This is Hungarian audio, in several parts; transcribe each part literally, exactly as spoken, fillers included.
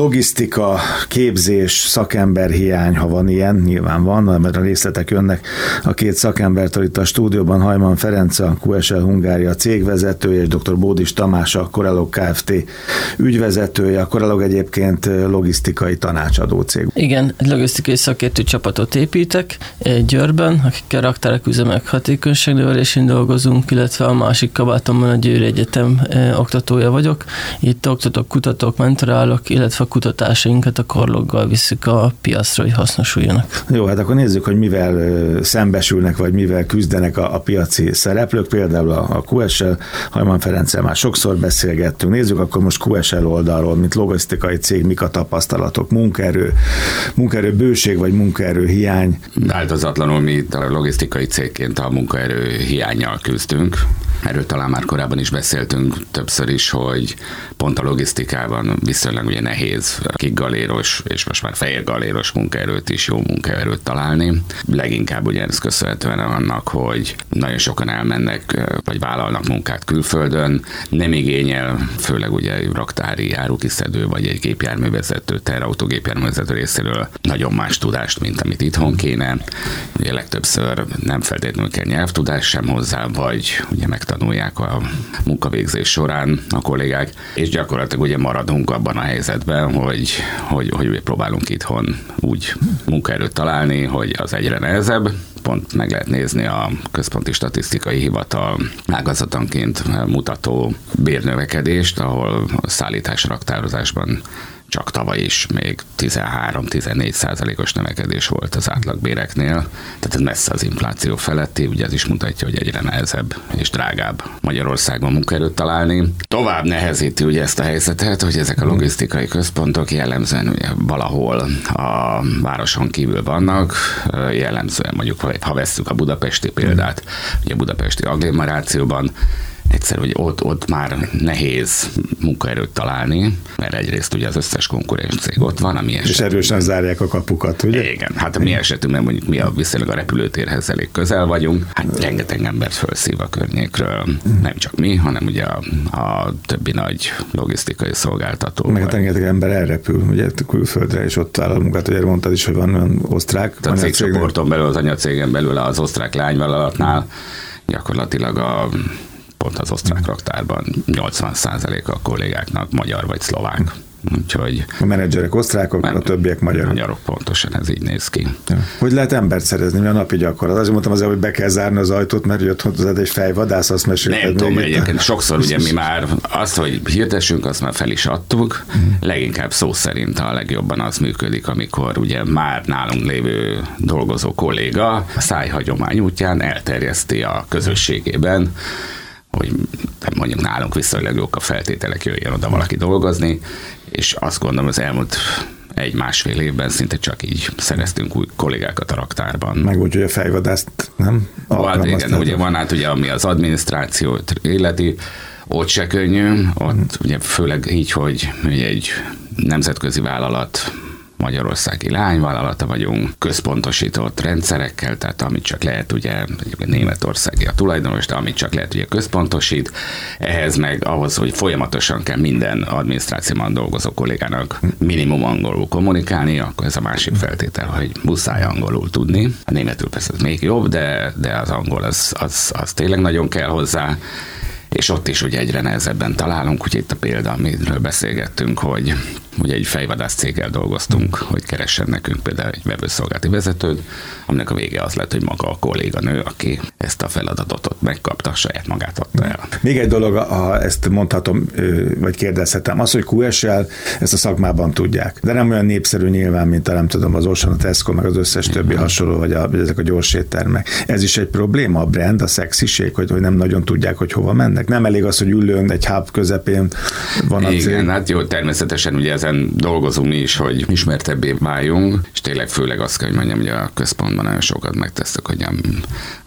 logisztika, képzés, szakemberhiány, ha van ilyen, nyilván van, mert a részletek jönnek a két szakembertől itt a stúdióban, Hajman Ferenc, a kú es el Hungária cégvezetője, és dr. Bódis Tamás, a Corelog Kft. Ügyvezetője. A Corelog egyébként logisztikai tanácsadó cég. Igen, egy logisztikai szakértő csapatot építek Győrben, akikkel raktárok üzemek hatékonyságnövelésén dolgozunk, illetve a másik kabátomban a Győri Egyetem e, oktatója vagyok. Itt oktatok, kutatok, mentorálok, illetve a kutatásainkat a Coreloggal visszük a piacra, hogy hasznosuljanak. Jó, hát akkor nézzük, hogy mivel szembesülnek, vagy mivel küzdenek a, a piaci szereplők, például a, a kú es el, Hajman Ferenccel már sokszor beszélgettünk. Nézzük akkor most kú es el oldalról, mint logisztikai cég, mik a tapasztalatok, munkaerő, munkaerő bőség, vagy munkaerő hiány. Változatlanul mi a logisztikai cégként a munkaerő hiánnyal küzdünk. Erről talán már korábban is beszéltünk többször is, hogy pont a logisztikában viszonylag ugye nehéz kikgaléros és most már fehérgaléros munkaerőt is, jó munkaerőt találni. Leginkább ugye ez köszönhetően annak, hogy nagyon sokan elmennek vagy vállalnak munkát külföldön, nem igényel, főleg ugye raktári árukiszedő vagy egy gépjárművezető, teherautógépjárművezető részéről nagyon más tudást, mint amit itthon kéne. Ugye legtöbbször nem feltétlenül kell nyelvtudás sem hozzá, vagy ugye megtanulják a munkavégzés során a kollégák, és gyakorlatilag ugye maradunk abban a helyzetben, hogy, hogy, hogy próbálunk itthon úgy munkaerőt találni, hogy az egyre nehezebb. Pont meg lehet nézni a Központi Statisztikai Hivatal ágazatonként mutató bérnövekedést, ahol a szállítás raktározásban csak tavaly is még tizenhárom-tizennégy százalékos növekedés volt az átlagbéreknél, tehát ez messze az infláció feletti, ugye ez is mutatja, hogy egyre nehezebb és drágább Magyarországon munkaerőt találni. Tovább nehezíti ugye ezt a helyzetet, hogy ezek a logisztikai központok jellemzően ugye valahol a városon kívül vannak, jellemzően mondjuk, ha vesszük a budapesti példát, ugye a budapesti agglomerációban, egyszer, hogy ott, ott már nehéz munkaerőt találni, mert egyrészt ugye az összes konkurens cég ott van, ami eset... És erősen zárják a kapukat, ugye? Igen, hát a mi esetünkben mondjuk mi a viszonylag a repülőtérhez elég közel vagyunk, hát rengeteg embert felszív a környékről, nem csak mi, hanem ugye a, a többi nagy logisztikai szolgáltató. Meg hát rengeteg ember elrepül, ugye külföldre, és ott áll a munkát, ugye mondtad is, hogy van olyan osztrák. A cégcsoporton belül, az anyacégen belül az osztrák lányvállalatnál gyakorlatilag a pont az osztrák raktárban nyolcvan százalék a kollégáknak magyar vagy szlovák. Úgyhogy a menedzserek osztrákok, men- a többiek magyarok. Magyarok, pontosan ez így néz ki. Ja. Hogy lehet embert szerezni, mi a napi gyakorlat? Azért mondtam azért, hogy be kell zárni az ajtót, mert jött hozzá egy fejvadász, azt mesélted. Nem tudom, egyébként sokszor ugye mi már azt, hogy hirdessünk, azt már fel is adtuk. Mm. Leginkább szó szerint a legjobban az működik, amikor ugye már nálunk lévő dolgozó kolléga a szájhagyomány útján elterjeszti a közösségében, hogy mondjuk nálunk viszonylag jók a feltételek, jöjjön oda valaki dolgozni, és azt gondolom, az elmúlt egy-másfél évben szinte csak így szereztünk új kollégákat a raktárban. Meg úgy, hogy a fejvadászt nem hát igen, ugye van át ugye, ami az adminisztrációt illeti, ott se könnyű, ott ugye főleg így, hogy egy nemzetközi vállalat, magyarországi lányvállalata vagyunk, központosított rendszerekkel, tehát amit csak lehet, ugye németországi a tulajdonos, de amit csak lehet, ugye központosít. Ehhez meg ahhoz, hogy folyamatosan kell minden adminisztrációban dolgozó kollégának minimum angolul kommunikálni, akkor ez a másik feltétel, hogy muszáj angolul tudni. A németül persze ez még jobb, de, de az angol az, az, az tényleg nagyon kell hozzá. És ott is ugye egyre nehezebben találunk, ugye itt a példa, amiről beszélgettünk, hogy ugye egy fejvadász céggel dolgoztunk, hogy keressen nekünk például egy webőszolgálati vezetőt, aminek a vége az lett, hogy maga a kolléganő, aki ezt a feladatot ott megkapta, saját magát adta el. Még egy dolog, ha ezt mondhatom, vagy kérdezhetem, az, hogy kú es el ezt a szakmában tudják, de nem olyan népszerű nyilván, mint a nem tudom, az Auchan, a Tesco, meg az összes többi Igen. hasonló, vagy, a, vagy ezek a gyors éttermek. Ez is egy probléma, a brand, a szexiség, hogy, hogy nem nagyon tudják, hogy hova mennek. Nem elég az, hogy ülőn egy hub közepén van a cég. Igen, hát jó, természetesen ugye ezen dolgozunk mi is, hogy ismertebbé váljunk, és tényleg főleg azt kell, hogy mondjam, hogy a központban nagyon sokat megtesztek, hogy a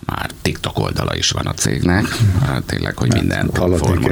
már TikTok oldala is van a cégnek, tényleg, hogy minden platformon,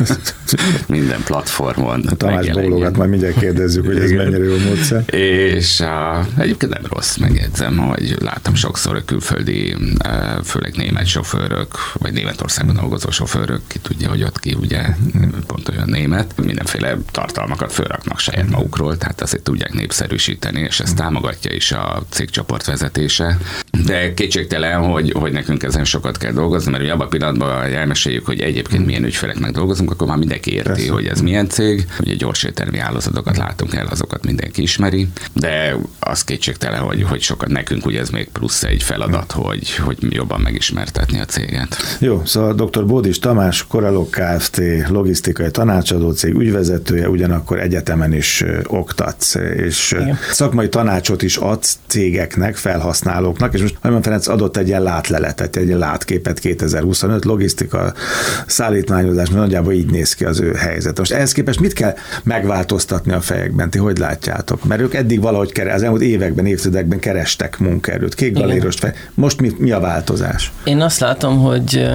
minden platformon. A Tamás bólogat, majd mindjárt kérdezzük, hogy ez mennyire jó módszer. És uh, egyébként nem rossz, megjegyzem, hogy látom sokszor, hogy külföldi, uh, főleg német sofőrök, vagy Németországban dolgozó sofőrök, ki tudja, hogy ott ki ugye pont olyan német, mindenféle tartalmakat fölraknak saját magukról, tehát azért tudják népszerűsíteni, és ezt támogatja is a cégcsoport vezetése. De kétségtelen, hogy, hogy nekünk ezen sokat kell dolgozni, mert ugye abban a pillanatban, hogy elmeséljük, hogy egyébként milyen ügyfeleknek dolgozunk, akkor már mindenki érti, Persze. hogy ez milyen cég. Ugye gyors éttermi hálózatokat látunk el, azokat mindenki ismeri, de az kétségtelen, hogy, hogy sokat nekünk ugye ez még plusz egy feladat, hogy, hogy jobban megismertetni a céget. Jó, szóval dr. Bódis Tamás, Coralog Kft. Logisztikai tanácsadó cég ügyvezetője, ugyanakkor egyetemen is oktatsz, és Igen. szakmai tanácsot is adsz cégeknek, felhasználóknak, és most Hajman Ferenc adott egy ilyen látleletet, egy ilyen látképet kétezer-huszonöt, logisztika, szállítmányozás, nagyjából így néz ki az ő helyzet. Most ehhez képest mit kell megváltoztatni a fejekben? Ti hogy látjátok? Mert ők eddig valahogy keres, az elmúlt években, évtizedekben kerestek munkaerőt, kékgalérost fel. Most mi, mi a változás? Én azt látom, hogy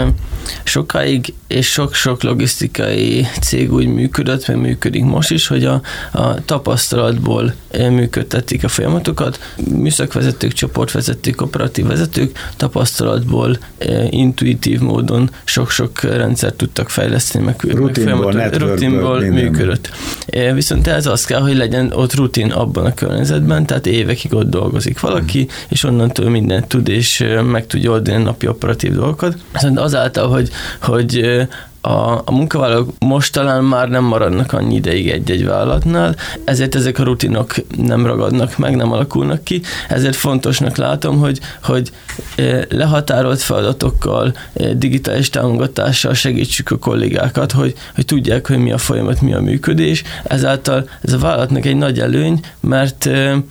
sokáig és sok-sok logisztikai cég úgy működött, mert működik most is, hogy a, a tapasztalatból működtetik a folyamatokat. Műszakvezetők, csoportvezetők, operatív vezetők tapasztalatból intuitív módon sok-sok rendszert tudtak fejleszteni, meg rutinból, rutinból működött. Viszont ez az kell, hogy legyen ott rutin abban a környezetben, tehát évekig ott dolgozik valaki, és onnantól mindent tud, és meg tudja oldani napi operatív dolgokat. Viszont azáltal, hogy, hogy A, a munkavállalók most talán már nem maradnak annyi ideig egy-egy vállalatnál, ezért ezek a rutinok nem ragadnak meg, nem alakulnak ki, ezért fontosnak látom, hogy, hogy lehatárolt feladatokkal, digitális támogatással segítsük a kollégákat, hogy, hogy tudják, hogy mi a folyamat, mi a működés. Ezáltal ez a vállalatnak egy nagy előny, mert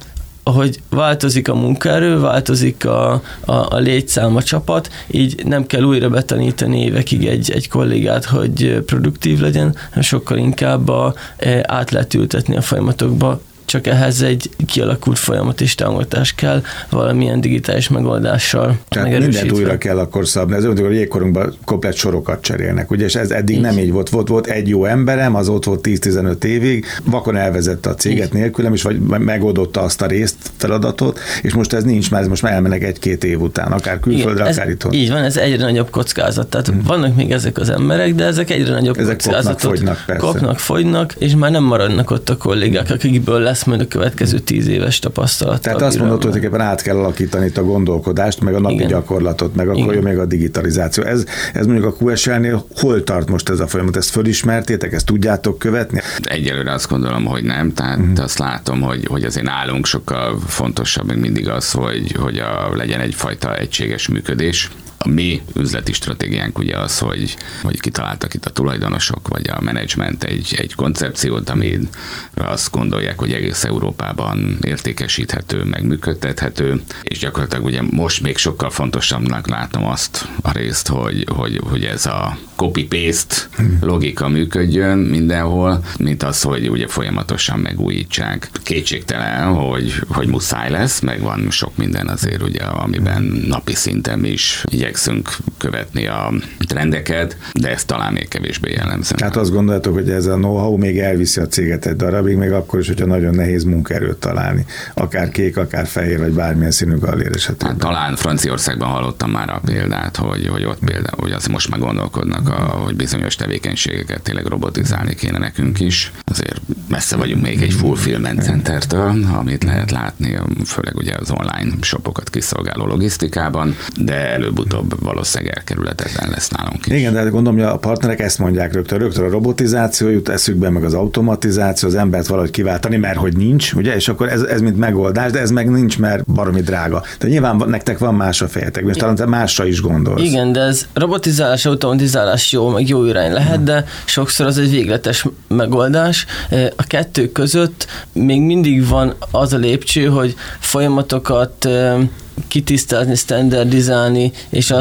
ahogy változik a munkaerő, változik a, a, a létszám, a csapat, így nem kell újra betanítani évekig egy, egy kollégát, hogy produktív legyen, sokkal inkább a, át lehet ültetni a folyamatokba, csak ehhez egy kialakult folyamat és támogatás kell valamilyen digitális megoldással. Tehát mindent újra kell akkor szabni. Ez olyan, hogy jégkorunkban komplett sorokat cserélnek, ugye, és ez eddig így. nem így volt. volt. Volt egy jó emberem, az ott volt tíz-tizenöt évig, vakon elvezette a céget így. nélkülem, és vagy megoldotta azt a részt, feladatot, és most ez nincs, mert most már elmennek egy-két év után, akár külföldre, Igen, akár ez, itthon. Így van, ez egyre nagyobb kockázat. Tehát hmm. vannak még ezek az emberek, de ezek egyre nagyobb ezek kockázatot. Kopnak, fogynak, persze. Kopnak, fogynak, és már nem maradnak ott a kollégák, akikből lesz majd a következő tíz éves tapasztalat. Tehát azt mondod, hogy éppen át kell alakítani itt a gondolkodást, meg a napi Igen. gyakorlatot, meg akkor jön még a digitalizáció. Ez, ez mondjuk a kú es el-nél hol tart most ez a folyamat? Ezt fölismertétek, ezt tudjátok követni? Egyelőre azt gondolom, hogy nem, tehát uh-huh. azt látom, hogy, hogy azért nálunk sokkal fontosabb még mindig az, hogy, hogy a, legyen egyfajta egységes működés. A mi üzleti stratégiánk ugye az, hogy, hogy kitaláltak itt a tulajdonosok, vagy a menedzsment egy, egy koncepciót, amit azt gondolják, hogy egész Európában értékesíthető, meg működtethető, és gyakorlatilag ugye most még sokkal fontosabbnak látom azt a részt, hogy, hogy, hogy ez a copy-paste logika működjön mindenhol, mint az, hogy ugye folyamatosan megújítsák. Kétségtelen, hogy, hogy muszáj lesz, meg van sok minden azért, ugye, amiben napi szinten is igyekszünk követni a trendeket, de ez talán még kevésbé jellemző. Tehát azt gondoljátok, hogy ez a know-how még elviszi a céget egy darabig, még akkor is, hogyha nagyon nehéz munkaerőt találni. Akár kék, akár fehér, vagy bármilyen színű gallér esetében. Hát, talán Franciaországban hallottam már a példát, hogy, hogy ott például, hogy azt most már gondolkodnak, a, hogy bizonyos tevékenységeket tényleg robotizálni kéne nekünk is. Azért messze vagyunk még egy fulfillment centertől, amit lehet látni, főleg ugye az online shopokat kiszolgáló logisztikában, de előbb-utóbb valószínűleg elkerülhetetlen lesz nálunk is. Igen, de gondolom, hogy a partnerek ezt mondják rögtön. Rögtön a robotizáció jut eszükbe, meg az automatizáció, az embert valahogy kiváltani, mert hogy nincs, ugye, és akkor ez, ez mint megoldás, de ez meg nincs, mert baromi drága. De nyilván nektek van más a fejetek, és talán te másra is gondolsz. Igen, de ez robotizálás, automatizálás jó, meg jó irány lehet, de sokszor az egy végletes megoldás. A kettő között még mindig van az a lépcső, hogy folyamatokat kitisztázni, standardizálni, és azt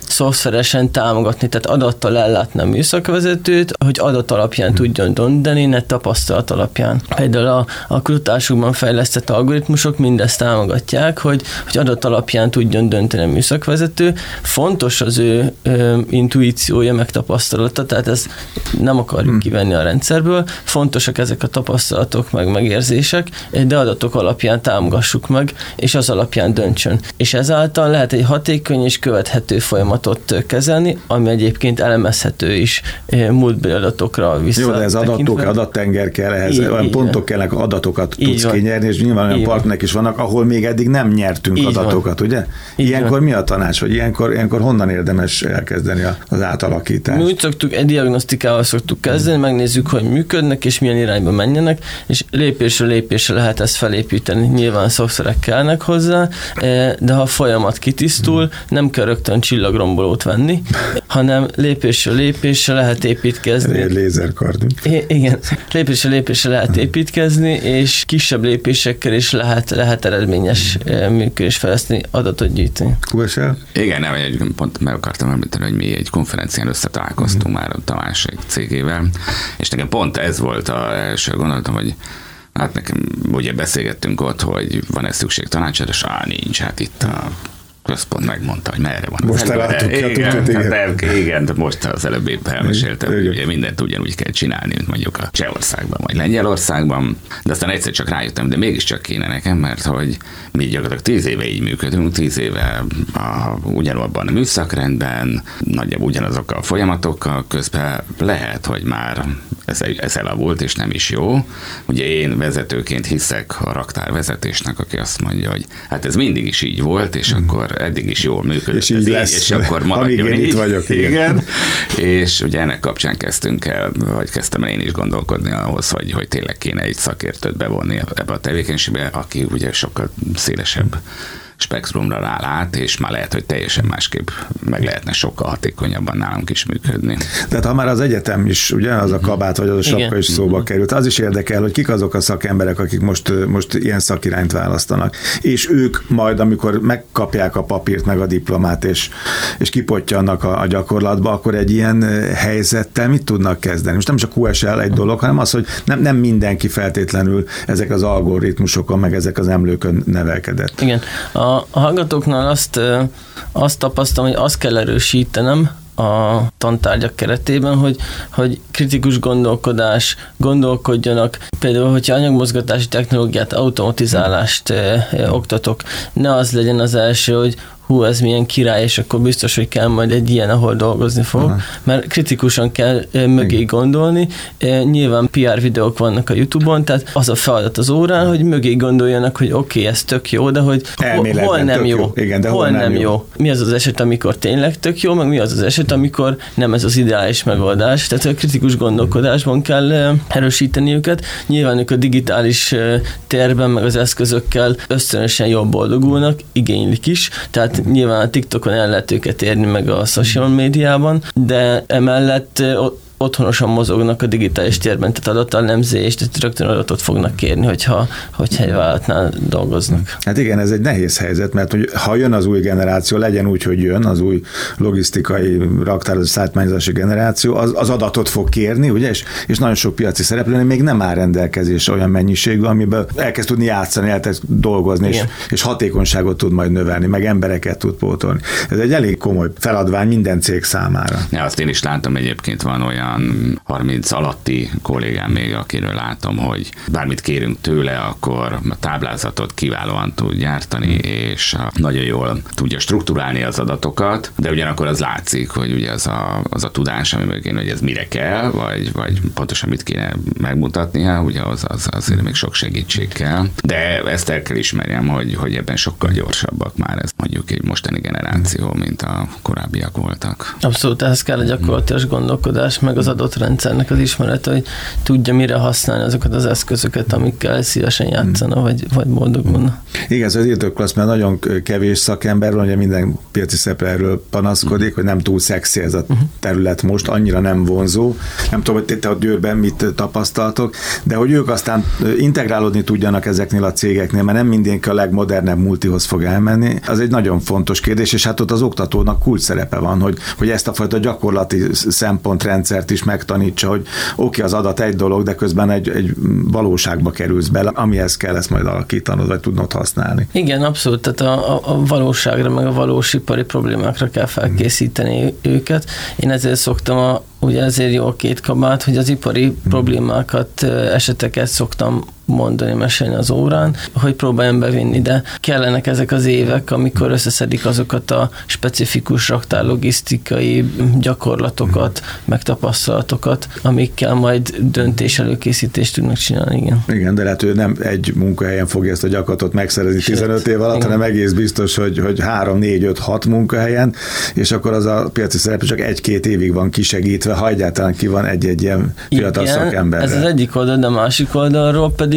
szoftveresen támogatni, tehát adattal ellátni a műszakvezetőt, hogy adat alapján tudjon dönteni, ne tapasztalat alapján. Például a, a kutatásokban fejlesztett algoritmusok mindezt támogatják, hogy, hogy adat alapján tudjon dönteni a műszakvezető. Fontos az ő ö, intuíciója, meg tapasztalata, tehát ezt nem akarjuk hmm. kivenni a rendszerből. Fontosak ezek a tapasztalatok, meg megérzések, de adatok alapján támogassuk meg, és az alapján döntsön. És ezáltal lehet egy hatékony és követhető folyamatot kezelni, ami egyébként elemezhető is múltbeli adatokra vissza. Jó, de ez adatok, adattenger kell, ehhez így, olyan így pontok kellnek, adatokat így tudsz van. kinyerni, és nyilván olyan partnerek is vannak, ahol még eddig nem nyertünk így adatokat, van. ugye? Így ilyenkor van. Mi a tanács, vagy ilyenkor, ilyenkor honnan érdemes elkezdeni az átalakítást? Mi úgy szoktuk, egy diagnosztikával szoktuk kezdeni, hmm. megnézzük, hogy működnek, és milyen irányba menjenek, és lépésről lépésre lehet ezt felépíteni. Nyilván szoftverek kellnek hozzá, de ha a folyamat kitisztul, hmm. nem kell rögtön csillagrombolót venni, hanem lépésről lépésre lehet építkezni. Egy lézerkardunk. I- igen, lépésről lépésre lehet építkezni, és kisebb lépésekkel is lehet, lehet eredményes működést fejleszteni, adatot gyűjteni. kú es el? Igen, nem, egy, pont meg akartam említeni, hogy mi egy konferencián összetalálkoztunk hmm. már a Tamás cégével, és nekem pont ez volt az első gondolatom, hogy hát nekem ugye beszélgettünk ott, hogy van-e szükség tanácsára, és á, nincs, hát itt a központ megmondta, hogy merre van. Most eláttuk, igen, tudjuk, igen. Hát, igen, de most az előbb épp elmeséltem, hogy ugye mindent ugyanúgy kell csinálni, mint mondjuk a Csehországban, vagy Lengyelországban, de aztán egyszer csak rájöttem, de mégiscsak kéne nekem, mert hogy mi gyakorlatilag tíz éve így működünk, tíz éve a, ugyanabban a műszakrendben, nagyjából ugyanazokkal a folyamatokkal, közben lehet, hogy már ez, ez elavult, és nem is jó. Ugye én vezetőként hiszek a raktárvezetésnek, aki azt mondja, hogy hát ez mindig is így volt, és hmm. akkor eddig is jól működött. És így lesz, így, és akkor maradjon én így. Itt vagyok, igen. igen. És ugye ennek kapcsán kezdtünk el, vagy kezdtem el én is gondolkodni ahhoz, hogy, hogy tényleg kéne egy szakértőt bevonni ebbe a tevékenységbe, aki ugye sokkal szélesebb spektrumra rálát, és már lehet, hogy teljesen másképp meg lehetne sokkal hatékonyabban nálunk is működni. Tehát ha már az egyetem is, ugye, az a kabát, vagy az a sapka is szóba került, az is érdekel, hogy kik azok a szakemberek, akik most, most ilyen szakirányt választanak. És ők majd, amikor megkapják a papírt, meg a diplomát, és, és kipottyannak a, a gyakorlatba, akkor egy ilyen helyzettel mit tudnak kezdeni? Most nem csak kú es el egy dolog, hanem az, hogy nem, nem mindenki feltétlenül ezek az algoritmusokon, meg ezek az emlőkön nevelkedett. Igen. A A hallgatóknál azt, azt tapasztalom, hogy azt kell erősítenem a tantárgyak keretében, hogy, hogy kritikus gondolkodás, gondolkodjanak. Például, hogyha anyagmozgatási technológiát, automatizálást eh, eh, oktatok, ne az legyen az első, hogy hú, ez milyen király, és akkor biztos, hogy kell majd egy ilyen, ahol dolgozni fog, aha. mert kritikusan kell e, mögé igen. gondolni. E, nyilván pé er videók vannak a YouTube-on, tehát az a feladat az órán, hogy mögé gondoljanak, hogy oké, okay, ez tök jó, de hogy hol, hol nem jó, jó. Igen, de hol, hol nem, nem jó. jó. Mi az az eset, amikor tényleg tök jó, meg mi az az eset, amikor nem ez az ideális megoldás. Tehát a kritikus gondolkodásban kell e, erősíteni őket. Nyilván ők a digitális e, térben, meg az eszközökkel ösztönösen jól boldogulnak, igénylik is, tehát nyilván a TikTokon el lehet őket érni, meg a social médiában, de emellett otthonosan mozognak a digitális térben, tehát adatallemzést, tehát rögtön adatot fognak kérni, hogyha, hogyha egy vállalatnál dolgoznak. Hát igen, ez egy nehéz helyzet, mert hogy ha jön az új generáció, legyen úgy, hogy jön az új logisztikai, raktározási, szállítmányozási generáció, az, az adatot fog kérni, ugye, és, és nagyon sok piaci szereplőnek még nem áll rendelkezésre olyan mennyiségű, amiben elkezd tudni játszani, elkezd dolgozni, és, és hatékonyságot tud majd növelni, meg embereket tud pótolni. Ez egy elég komoly feladvány minden cég számára. Ja, azt én is látom, egyébként van olyan harminc alatti kollégám még, akiről látom, hogy bármit kérünk tőle, akkor a táblázatot kiválóan tud gyártani, és nagyon jól tudja strukturálni az adatokat, de ugyanakkor az látszik, hogy ugye az a, az a tudás, ami mögén, hogy ez mire kell, vagy, vagy pontosan mit kéne megmutatnia, ugye az, az azért még sok segítség kell. De ezt el kell ismerjem, hogy, hogy ebben sokkal gyorsabbak már ez mondjuk egy mostani generáció, mint a korábbiak voltak. Abszolút, ehhez kell a gyakorlatilag gondolkodás, meg meg az adott rendszernek az ismerete, hogy tudja mire használni azokat az eszközöket, amikkel szívesen játszana, vagy, vagy boldog volna. Igen, ez az írtóklassz, mert nagyon kevés szakember van, ugye minden piaci szereplő erről panaszkodik, hogy nem túl szexi ez a terület most, annyira nem vonzó. Nem tudom, hogy te a Győrben mit tapasztaltok, de hogy ők aztán integrálódni tudjanak ezeknél a cégeknél, mert nem mindenki a legmodernebb multihoz fog elmenni, az egy nagyon fontos kérdés, és hát ott az oktatónak kulcs szerepe van, hogy, hogy ezt a fajta gyakorlati szempontrendszert is megtanítsa, hogy oké, okay, az adat egy dolog, de közben egy, egy valóságba kerülsz bele, amihez kell ezt majd alakítanod, vagy tudnod használni. Igen, abszolút, tehát a, a, a valóságra, meg a valós ipari problémákra kell felkészíteni hmm. őket. Én ezért szoktam a ugye ezért jó a két kabát, hogy az ipari hmm. problémákat, eseteket szoktam mondani, mesélni az órán, hogy próbáljam bevinni, de kellenek ezek az évek, amikor összeszedik azokat a specifikus raktárlogisztikai gyakorlatokat, meg tapasztalatokat, amikkel majd döntés előkészítést tudnak csinálni, igen. Igen, de lehet, hogy nem egy munkahelyen fogja ezt a gyakorlatot megszerezni Sőt, tizenöt év alatt, igen. hanem egész biztos, hogy, hogy három, négy, öt, hat munkahelyen, és akkor az a piaci szereplő csak egy-két évig van kisegítve, ha egyáltalán ki van egy-egy ilyen fiatal igen, szakemberre. Ez az egyik oldal, de a másik oldalról pedig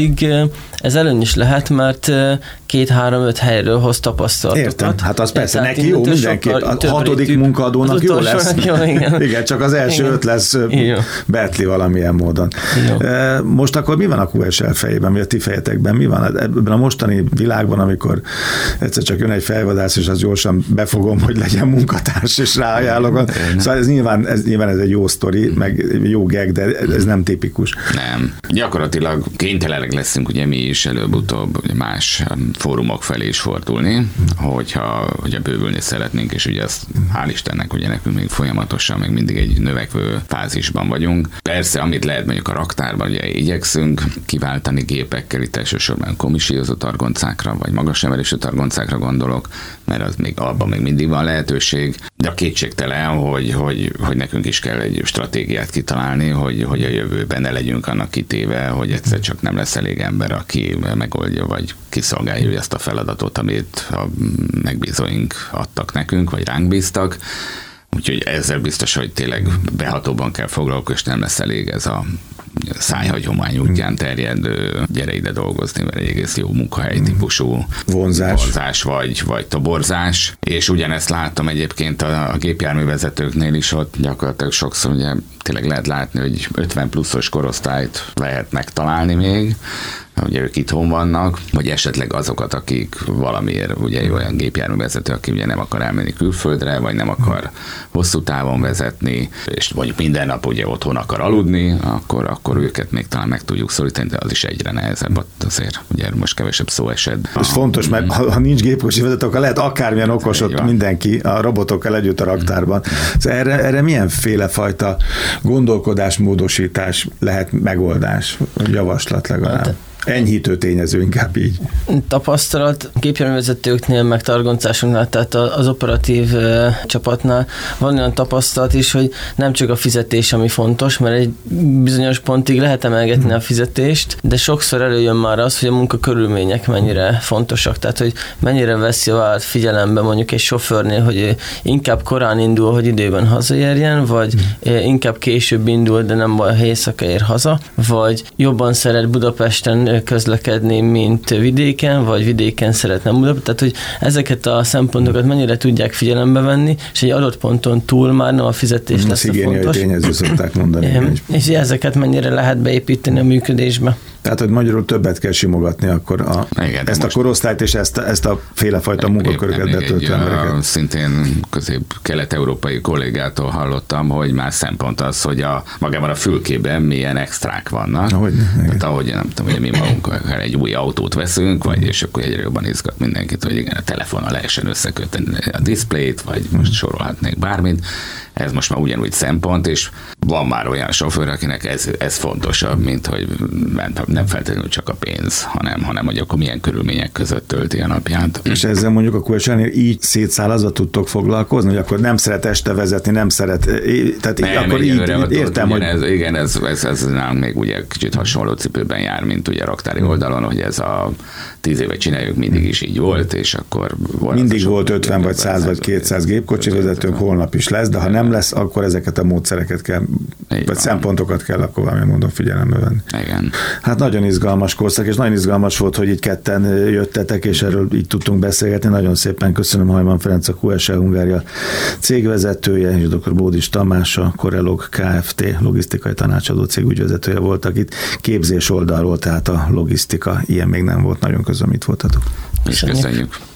ez előny is lehet, mert két-három-öt helyről hoz tapasztalatokat. Értem, hát az persze Értem, neki jó, mindenképp. A hatodik rétű, munkaadónak jó lesz. Jó, igen. igen, csak az első igen. öt lesz betli valamilyen módon. Jó. Most akkor mi van a kú es el fejében, vagy a ti fejetekben? Mi van ebben a mostani világban, amikor egyszer csak jön egy fejvadász, és az gyorsan befogom, hogy legyen munkatárs, és ráajánlok. Szóval ez nyilván, ez nyilván ez egy jó sztori, meg jó gag, de ez nem tipikus. Nem. Gyakorlatilag kénytelenek leszünk ugye mi is előbb-utóbb ugye más fórumok felé is fordulni, hogyha ugye bővülni szeretnénk, és ugye azt hál' Istennek ugye nekünk még folyamatosan, még mindig egy növekvő fázisban vagyunk. Persze, amit lehet mondjuk a raktárban, ugye igyekszünk kiváltani gépekkel, itt elsősorban komisírozott targoncákra, vagy magas emelésű targoncákra gondolok, mert az még abban még mindig van lehetőség, de a kétségtelen, hogy, hogy, hogy nekünk is kell egy stratégiát kitalálni, hogy, hogy a jövőben ne legyünk annak kitéve, hogy egyszer csak nem lesz elég ember, aki megoldja, vagy kiszolgálja ezt a feladatot, amit a megbízóink adtak nekünk, vagy ránk bíztak. Úgyhogy ezzel biztos, hogy tényleg behatóban kell foglalkozni, és nem lesz elég ez a szájhagyomány útján terjedő, gyere ide dolgozni, mert egy egész jó munkahely típusú vonzás, vonzás vagy, vagy toborzás. És ugyanezt láttam egyébként a, a gépjárművezetőknél is, ott gyakorlatilag sokszor ugye tényleg lehet látni, hogy ötven pluszos korosztályt lehet megtalálni még, ugye ők itthon vannak, vagy esetleg azokat, akik valamiért ugye olyan gépjárművezető, aki ugye nem akar elmenni külföldre, vagy nem akar hosszú távon vezetni, és vagy minden nap ugye otthon akar aludni, akkor, akkor őket még talán meg tudjuk szorítani, de az is egyre nehezebb, ott azért ugye most kevesebb szó esett. Ez fontos, mert ha, ha nincs gépkocsi vezető, akkor lehet akármilyen okos ott mindenki a robotokkal együtt a raktárban. Szóval erre, erre milyenféle fajta gondolkodásmódosítás lehet megoldás, javaslat legalább? Hát, enyhítő tényező, inkább így. Tapasztalat gépjárművezetőknél, meg targoncásoknál, tehát az operatív uh, csapatnál van olyan tapasztalat is, hogy nem csak a fizetés, ami fontos, mert egy bizonyos pontig lehet emelgetni hmm. a fizetést, de sokszor előjön már az, hogy a munkakörülmények mennyire fontosak, tehát hogy mennyire veszi a vállalat figyelembe mondjuk egy sofőrnél, hogy ő inkább korán indul, hogy időben hazaérjen, vagy hmm. inkább később indul, de nem baj, ha éjszaka ér haza, vagy jobban szeret Budapesten közlekedni, mint vidéken, vagy vidéken szeretne Budapest. Tehát, hogy ezeket a szempontokat mennyire tudják figyelembe venni, és egy adott ponton túl már nem a fizetés lesz a fontos. Tényező szokták mondani. És ezeket mennyire lehet beépíteni a működésbe. Tehát, hogy magyarul többet kell simogatni akkor a, igen, ezt a korosztályt és ezt, ezt a félefajta munkaköröket betöltő embereket. Szintén közép-kelet-európai kollégától hallottam, hogy már szempont az, hogy a, magában a fülkében milyen extrák vannak. Ahogy, tehát ahogy nem tudom, hogy mi magunk egy új autót veszünk, vagy és akkor egyre jobban izgat mindenkit, hogy igen, a telefonnal lehessen összekötni a diszpléjt, vagy most sorolhatnék bármit. Ez most már ugyanúgy szempont, és van már olyan sofőr, akinek ez, ez fontosabb, mint hogy nem feltétlenül csak a pénz, hanem, hanem hogy akkor milyen körülmények között tölti a napját. És ezzel mondjuk a kú es el-nél így szétszálazva tudtok foglalkozni, hogy akkor nem szeret este vezetni, nem szeret, tehát nem, akkor így, így értem, hogy... Ez, igen, ez, ez, ez nálunk még ugye kicsit hasonló cipőben jár, mint ugye raktári oldalon, hogy ez a tíz éve csináljuk, mindig is így volt, és akkor... Volt mindig volt ötven vagy száz vagy kétszáz gépkocsi vezetőnk, holnap is lesz, de ha nem lesz, akkor ezeket a módszereket kell Így vagy van. Szempontokat kell akkor valami módon figyelembe venni. Igen. Hát nagyon izgalmas korszak, és nagyon izgalmas volt, hogy így ketten jöttetek, és erről így tudtunk beszélgetni. Nagyon szépen köszönöm Hajman Ferenc, a kú es el Hungária cégvezetője, és dr. Bódis Tamás, a Corelog Kft. Logisztikai tanácsadó cég ügyvezetője voltak itt. Képzés oldalról, tehát a logisztika, ilyen még nem volt. Nagyon köszönöm, itt voltatok. És köszönjük.